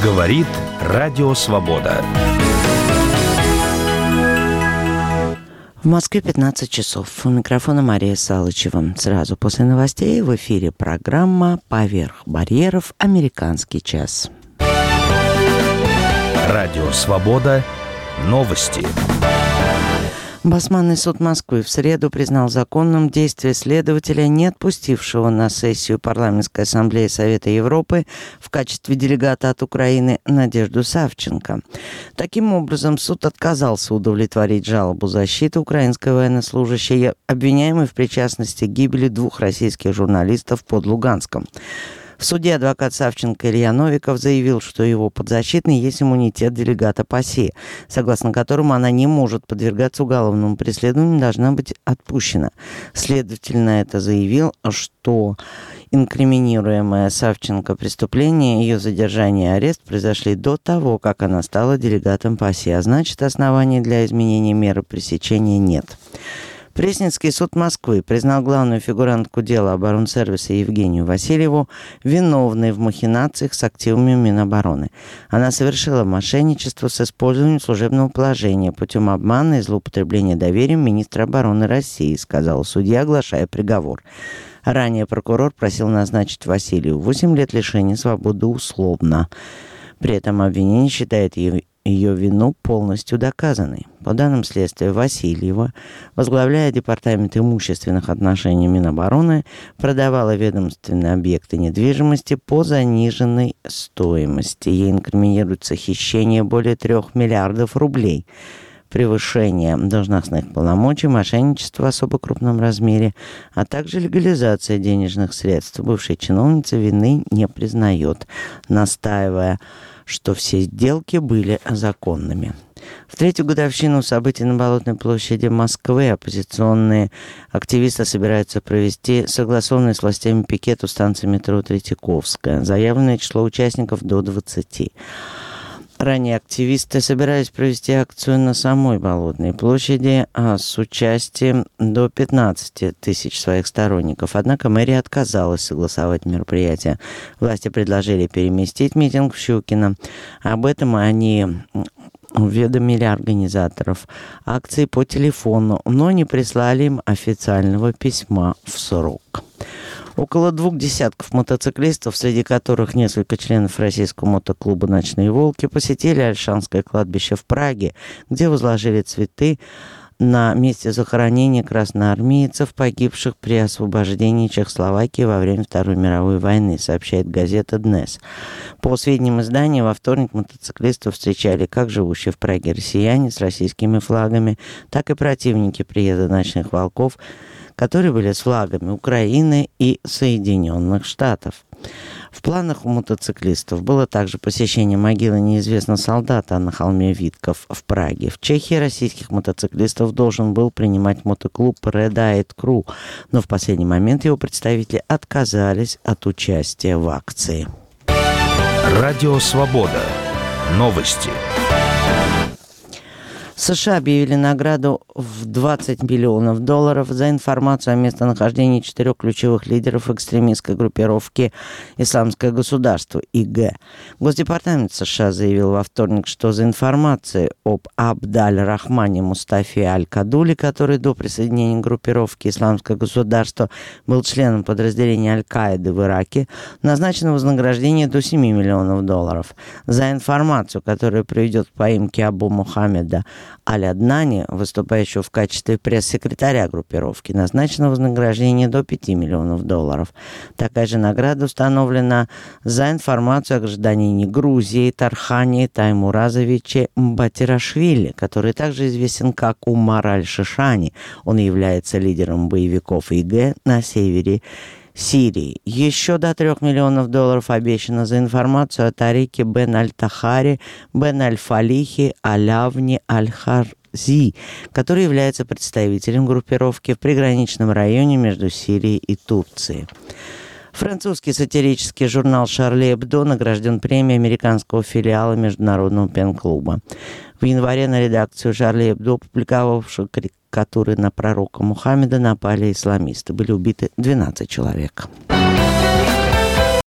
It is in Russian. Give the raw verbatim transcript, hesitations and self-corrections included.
Говорит Радио Свобода. В Москве пятнадцать часов. У микрофона Мария Салычева. Сразу после новостей в эфире программа «Поверх барьеров. Американский час». Радио Свобода. Новости. Басманный суд Москвы в среду признал законным действие следователя, не отпустившего на сессию Парламентской ассамблеи Совета Европы в качестве делегата от Украины Надежду Савченко. Таким образом, суд отказался удовлетворить жалобу защиты украинской военнослужащей, обвиняемой в причастности к гибели двух российских журналистов под Луганском. В суде адвокат Савченко Илья Новиков заявил, что его подзащитный есть иммунитет делегата ПАСЕ, согласно которому она не может подвергаться уголовному преследованию и должна быть отпущена. Следователь на это заявил, что инкриминируемое Савченко преступление, ее задержание и арест произошли до того, как она стала делегатом ПАСЕ, а значит, оснований для изменения меры пресечения нет. Пресницкий суд Москвы признал главную фигурантку дела оборонсервиса Евгению Васильеву виновной в махинациях с активами Минобороны. Она совершила мошенничество с использованием служебного положения путем обмана и злоупотребления доверием министра обороны России, сказал судья, оглашая приговор. Ранее прокурор просил назначить Васильеву восемь лет лишения свободы условно. При этом обвинение считает ее ее вину полностью доказанной. По данным следствия, Васильева, возглавляя Департамент имущественных отношений Минобороны, продавала ведомственные объекты недвижимости по заниженной стоимости. Ей инкриминируется хищение более трех миллиардов рублей, превышение должностных полномочий, мошенничество в особо крупном размере, а также легализация денежных средств. Бывшая чиновница вины не признает, настаивая, что все сделки были законными. В третью годовщину событий на Болотной площади Москвы оппозиционные активисты собираются провести согласованный с властями пикет у станции метро Третьяковская. Заявленное число участников до двадцати. Ранее активисты собирались провести акцию на самой Болотной площади а с участием до пятнадцати тысяч своих сторонников. Однако мэрия отказалась согласовать мероприятие. Власти предложили переместить митинг в Щукино. Об этом они уведомили организаторов акции по телефону, но не прислали им официального письма в срок. Около двух десятков мотоциклистов, среди которых несколько членов российского мотоклуба «Ночные волки», посетили Ольшанское кладбище в Праге, где возложили цветы на месте захоронения красноармейцев, погибших при освобождении Чехословакии во время Второй мировой войны, сообщает газета «Днес». По сведениям издания, во вторник мотоциклистов встречали как живущие в Праге россияне с российскими флагами, так и противники приезда «Ночных волков», которые были с флагами Украины и Соединенных Штатов. В планах у мотоциклистов было также посещение могилы неизвестного солдата на холме Витков в Праге. В Чехии российских мотоциклистов должен был принимать мотоклуб Red Eye Crew, но в последний момент его представители отказались от участия в акции. Радио Свобода. Новости. США объявили награду в двадцать миллионов долларов за информацию о местонахождении четырех ключевых лидеров экстремистской группировки «Исламское государство» И Г. Госдепартамент США заявил во вторник, что за информацией об Абд-аль-Рахмане Мустафе Аль-Кадули, который до присоединения к группировке «Исламское государство» был членом подразделения Аль-Каиды в Ираке, назначено вознаграждение до семи миллионов долларов. За информацию, которая приведет к поимке Абу Мухаммеда Аль-Аднани, выступающего в качестве пресс-секретаря группировки, назначено вознаграждение до пяти миллионов долларов. Такая же награда установлена за информацию о гражданине Грузии Тархане Таймуразовиче Мбатирашвили, который также известен как Умар Аль-Шишани. Он является лидером боевиков И Г на севере Сирии. Еще до трех миллионов долларов обещано за информацию о Тарике Бен Аль-Тахари Бен Аль-Фалихи Алявни Аль-Харзи, который является представителем группировки в приграничном районе между Сирией и Турцией. Французский сатирический журнал «Шарли Эбдо» награжден премией американского филиала Международного пен-клуба. В январе на редакцию «Шарли Эбдо», публиковавшую карикатуры на пророка Мухаммеда, напали исламисты. Были убиты двенадцать человек.